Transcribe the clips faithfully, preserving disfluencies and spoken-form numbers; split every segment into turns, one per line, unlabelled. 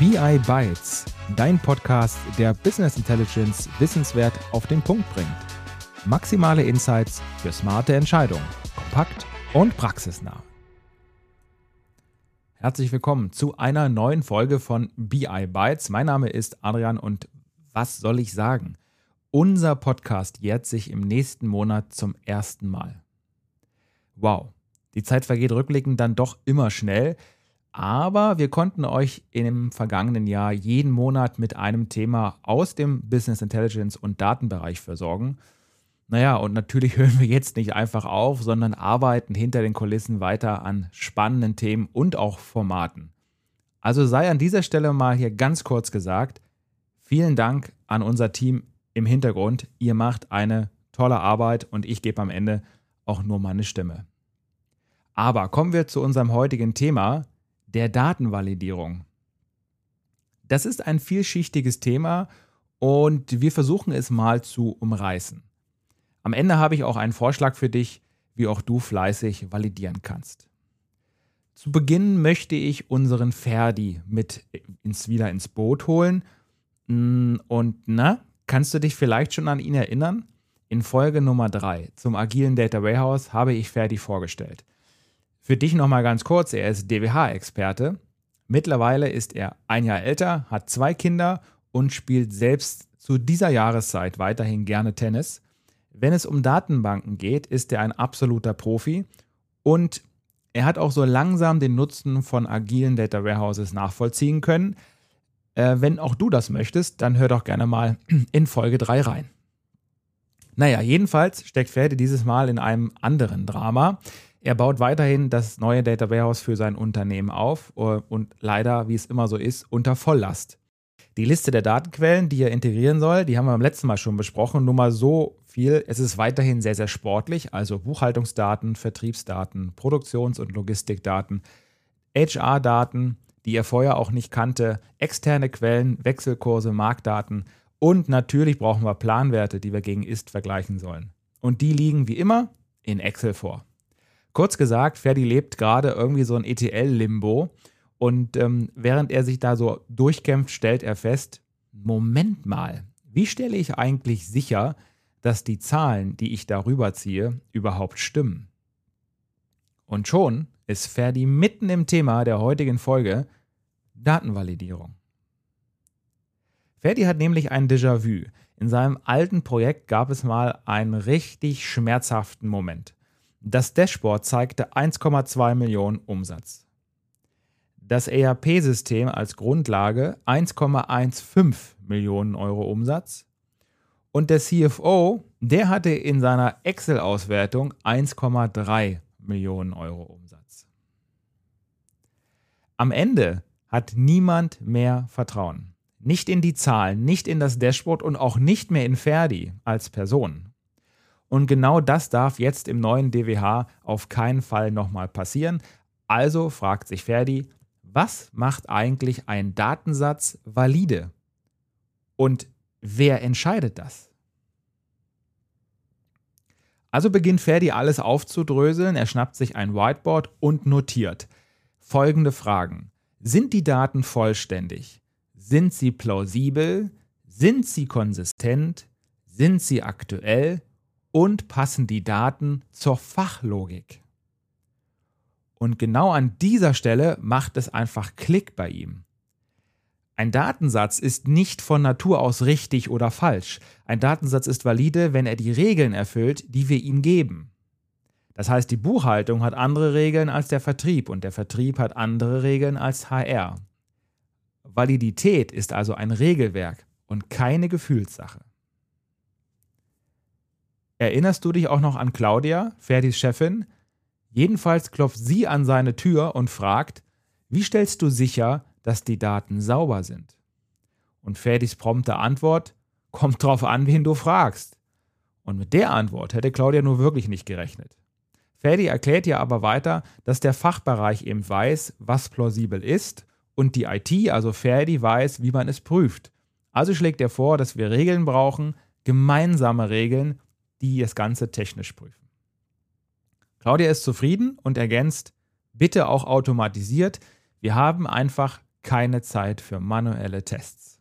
B I Bytes, dein Podcast, der Business Intelligence wissenswert auf den Punkt bringt. Maximale Insights für smarte Entscheidungen, kompakt und praxisnah. Herzlich willkommen zu einer neuen Folge von B I Bytes. Mein Name ist Adrian und was soll ich sagen? Unser Podcast jährt sich im nächsten Monat zum ersten Mal. Wow, die Zeit vergeht rückblickend dann doch immer schnell. Aber wir konnten euch im vergangenen Jahr jeden Monat mit einem Thema aus dem Business Intelligence und Datenbereich versorgen. Naja, und natürlich hören wir jetzt nicht einfach auf, sondern arbeiten hinter den Kulissen weiter an spannenden Themen und auch Formaten. Also sei an dieser Stelle mal hier ganz kurz gesagt, vielen Dank an unser Team im Hintergrund. Ihr macht eine tolle Arbeit und ich gebe am Ende auch nur meine Stimme. Aber kommen wir zu unserem heutigen Thema, der Datenvalidierung. Das ist ein vielschichtiges Thema und wir versuchen es mal zu umreißen. Am Ende habe ich auch einen Vorschlag für dich, wie auch du fleißig validieren kannst. Zu Beginn möchte ich unseren Ferdi mit ins, wieder ins Boot holen. Und na, kannst du dich vielleicht schon an ihn erinnern? In Folge Nummer drei zum agilen Data Warehouse habe ich Ferdi vorgestellt. Für dich nochmal ganz kurz, er ist D W H-Experte. Mittlerweile ist er ein Jahr älter, hat zwei Kinder und spielt selbst zu dieser Jahreszeit weiterhin gerne Tennis. Wenn es um Datenbanken geht, ist er ein absoluter Profi und er hat auch so langsam den Nutzen von agilen Data Warehouses nachvollziehen können. Äh, wenn auch du das möchtest, dann hör doch gerne mal in Folge drei rein. Naja, jedenfalls steckt Ferdi dieses Mal in einem anderen Drama. Er baut weiterhin das neue Data Warehouse für sein Unternehmen auf und leider, wie es immer so ist, unter Volllast. Die Liste der Datenquellen, die er integrieren soll, die haben wir beim letzten Mal schon besprochen. Nur mal so viel, es ist weiterhin sehr, sehr sportlich, also Buchhaltungsdaten, Vertriebsdaten, Produktions- und Logistikdaten, H R-Daten, die er vorher auch nicht kannte, externe Quellen, Wechselkurse, Marktdaten und natürlich brauchen wir Planwerte, die wir gegen Ist vergleichen sollen. Und die liegen wie immer in Excel vor. Kurz gesagt, Ferdi lebt gerade irgendwie so ein E T L-Limbo und ähm, während er sich da so durchkämpft, stellt er fest, Moment mal, wie stelle ich eigentlich sicher, dass die Zahlen, die ich darüber ziehe, überhaupt stimmen? Und schon ist Ferdi mitten im Thema der heutigen Folge Datenvalidierung. Ferdi hat nämlich ein Déjà-vu. In seinem alten Projekt gab es mal einen richtig schmerzhaften Moment. Das Dashboard zeigte eins Komma zwei Millionen Umsatz. Das E R P-System als Grundlage eins Komma fünfzehn Millionen Euro Umsatz. Und der C F O, der hatte in seiner Excel-Auswertung eins Komma drei Millionen Euro Umsatz. Am Ende hat niemand mehr Vertrauen. Nicht in die Zahlen, nicht in das Dashboard und auch nicht mehr in Ferdi als Person. Und genau das darf jetzt im neuen D W H auf keinen Fall nochmal passieren. Also fragt sich Ferdi, was macht eigentlich ein Datensatz valide? Und wer entscheidet das? Also beginnt Ferdi alles aufzudröseln, er schnappt sich ein Whiteboard und notiert folgende Fragen. Sind die Daten vollständig? Sind sie plausibel? Sind sie konsistent? Sind sie aktuell? Und passen die Daten zur Fachlogik? Und genau an dieser Stelle macht es einfach Klick bei ihm. Ein Datensatz ist nicht von Natur aus richtig oder falsch. Ein Datensatz ist valide, wenn er die Regeln erfüllt, die wir ihm geben. Das heißt, die Buchhaltung hat andere Regeln als der Vertrieb und der Vertrieb hat andere Regeln als H R. Validität ist also ein Regelwerk und keine Gefühlssache. Erinnerst du dich auch noch an Claudia, Ferdis Chefin? Jedenfalls klopft sie an seine Tür und fragt, wie stellst du sicher, dass die Daten sauber sind? Und Ferdis prompte Antwort, kommt drauf an, wen du fragst. Und mit der Antwort hätte Claudia nur wirklich nicht gerechnet. Ferdi erklärt ihr aber weiter, dass der Fachbereich eben weiß, was plausibel ist und die I T, also Ferdi, weiß, wie man es prüft. Also schlägt er vor, dass wir Regeln brauchen, gemeinsame Regeln, die das Ganze technisch prüfen. Claudia ist zufrieden und ergänzt, bitte auch automatisiert. Wir haben einfach keine Zeit für manuelle Tests.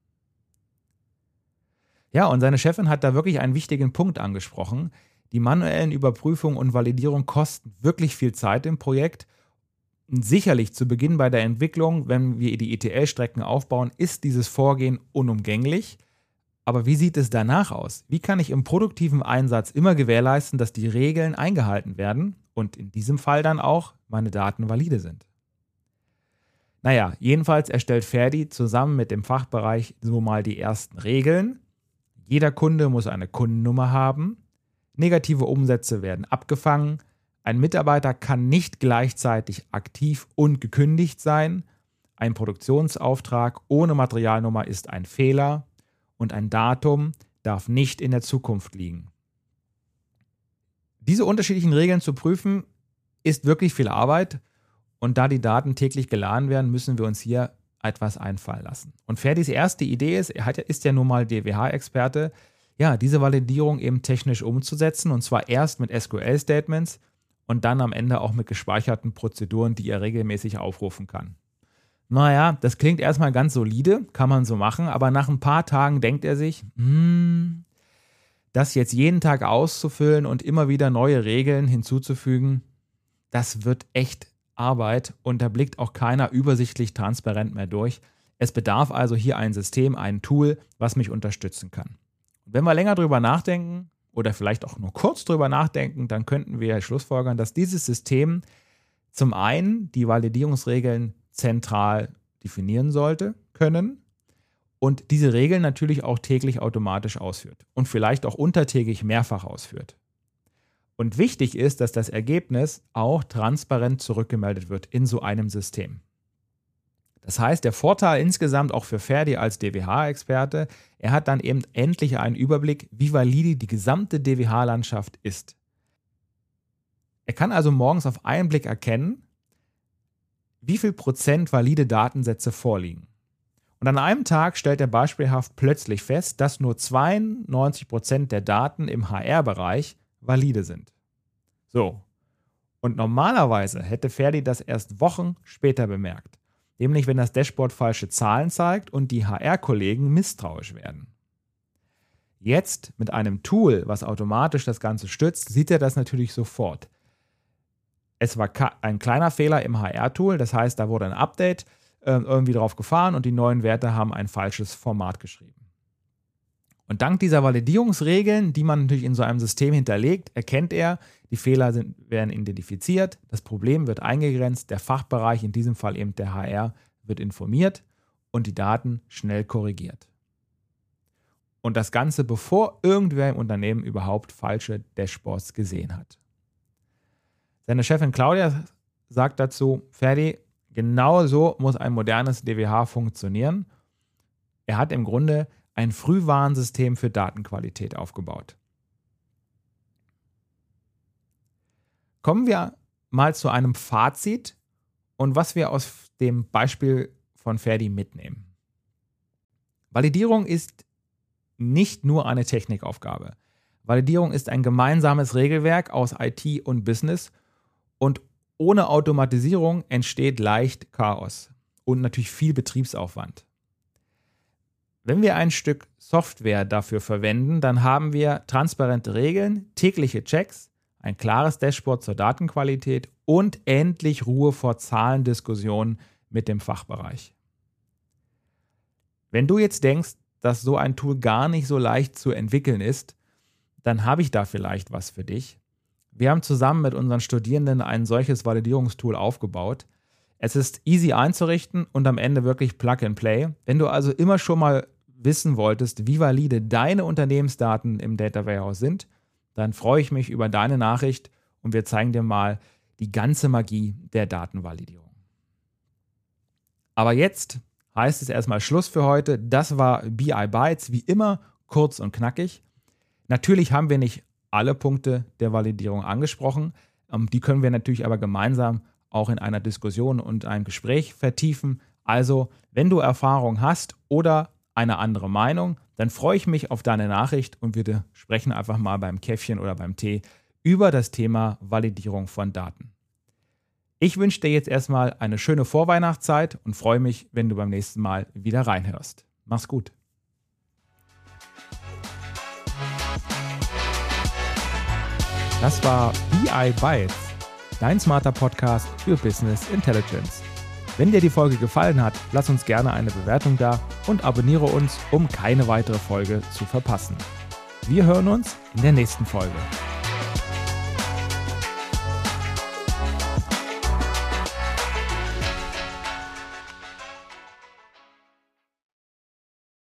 Ja, und seine Chefin hat da wirklich einen wichtigen Punkt angesprochen. Die manuellen Überprüfungen und Validierung kosten wirklich viel Zeit im Projekt. Und sicherlich zu Beginn bei der Entwicklung, wenn wir die E T L-Strecken aufbauen, ist dieses Vorgehen unumgänglich. Aber wie sieht es danach aus? Wie kann ich im produktiven Einsatz immer gewährleisten, dass die Regeln eingehalten werden und in diesem Fall dann auch meine Daten valide sind? Naja, jedenfalls erstellt Ferdi zusammen mit dem Fachbereich so mal die ersten Regeln. Jeder Kunde muss eine Kundennummer haben. Negative Umsätze werden abgefangen. Ein Mitarbeiter kann nicht gleichzeitig aktiv und gekündigt sein. Ein Produktionsauftrag ohne Materialnummer ist ein Fehler. Und ein Datum darf nicht in der Zukunft liegen. Diese unterschiedlichen Regeln zu prüfen, ist wirklich viel Arbeit. Und da die Daten täglich geladen werden, müssen wir uns hier etwas einfallen lassen. Und Ferdis erste Idee ist, er hat, ist ja nun mal D W H-Experte, ja, diese Validierung eben technisch umzusetzen, und zwar erst mit S Q L-Statements und dann am Ende auch mit gespeicherten Prozeduren, die er regelmäßig aufrufen kann. Naja, das klingt erstmal ganz solide, kann man so machen, aber nach ein paar Tagen denkt er sich, hm, das jetzt jeden Tag auszufüllen und immer wieder neue Regeln hinzuzufügen, das wird echt Arbeit und da blickt auch keiner übersichtlich transparent mehr durch. Es bedarf also hier ein System, ein Tool, was mich unterstützen kann. Und wenn wir länger drüber nachdenken oder vielleicht auch nur kurz drüber nachdenken, dann könnten wir schlussfolgern, dass dieses System zum einen die Validierungsregeln zentral definieren sollte, können und diese Regeln natürlich auch täglich automatisch ausführt und vielleicht auch untertägig mehrfach ausführt. Und wichtig ist, dass das Ergebnis auch transparent zurückgemeldet wird in so einem System. Das heißt, der Vorteil insgesamt auch für Ferdi als D W H-Experte, er hat dann eben endlich einen Überblick, wie valide die gesamte D W H-Landschaft ist. Er kann also morgens auf einen Blick erkennen, wie viel Prozent valide Datensätze vorliegen. Und an einem Tag stellt er beispielhaft plötzlich fest, dass nur zweiundneunzig Prozent der Daten im H R-Bereich valide sind. So. Und normalerweise hätte Ferdi das erst Wochen später bemerkt. Nämlich, wenn das Dashboard falsche Zahlen zeigt und die H R-Kollegen misstrauisch werden. Jetzt mit einem Tool, was automatisch das Ganze stützt, sieht er das natürlich sofort. Es war ein kleiner Fehler im H R-Tool, das heißt, da wurde ein Update äh, irgendwie drauf gefahren und die neuen Werte haben ein falsches Format geschrieben. Und dank dieser Validierungsregeln, die man natürlich in so einem System hinterlegt, erkennt er, die Fehler sind, werden identifiziert, das Problem wird eingegrenzt, der Fachbereich, in diesem Fall eben der H R, wird informiert und die Daten schnell korrigiert. Und das Ganze, bevor irgendwer im Unternehmen überhaupt falsche Dashboards gesehen hat. Seine Chefin Claudia sagt dazu, Ferdi, genau so muss ein modernes D W H funktionieren. Er hat im Grunde ein Frühwarnsystem für Datenqualität aufgebaut. Kommen wir mal zu einem Fazit und was wir aus dem Beispiel von Ferdi mitnehmen. Validierung ist nicht nur eine Technikaufgabe. Validierung ist ein gemeinsames Regelwerk aus I T und Business und ohne Automatisierung entsteht leicht Chaos und natürlich viel Betriebsaufwand. Wenn wir ein Stück Software dafür verwenden, dann haben wir transparente Regeln, tägliche Checks, ein klares Dashboard zur Datenqualität und endlich Ruhe vor Zahlendiskussionen mit dem Fachbereich. Wenn du jetzt denkst, dass so ein Tool gar nicht so leicht zu entwickeln ist, dann habe ich da vielleicht was für dich. Wir haben zusammen mit unseren Studierenden ein solches Validierungstool aufgebaut. Es ist easy einzurichten und am Ende wirklich Plug and Play. Wenn du also immer schon mal wissen wolltest, wie valide deine Unternehmensdaten im Data Warehouse sind, dann freue ich mich über deine Nachricht und wir zeigen dir mal die ganze Magie der Datenvalidierung. Aber jetzt heißt es erstmal Schluss für heute. Das war B I Bytes, wie immer kurz und knackig. Natürlich haben wir nicht alle Punkte der Validierung angesprochen. Die können wir natürlich aber gemeinsam auch in einer Diskussion und einem Gespräch vertiefen. Also, wenn du Erfahrung hast oder eine andere Meinung, dann freue ich mich auf deine Nachricht und wir sprechen einfach mal beim Käffchen oder beim Tee über das Thema Validierung von Daten. Ich wünsche dir jetzt erstmal eine schöne Vorweihnachtszeit und freue mich, wenn du beim nächsten Mal wieder reinhörst. Mach's gut. Das war B I Bytes, dein smarter Podcast für Business Intelligence. Wenn dir die Folge gefallen hat, lass uns gerne eine Bewertung da und abonniere uns, um keine weitere Folge zu verpassen. Wir hören uns in der nächsten Folge.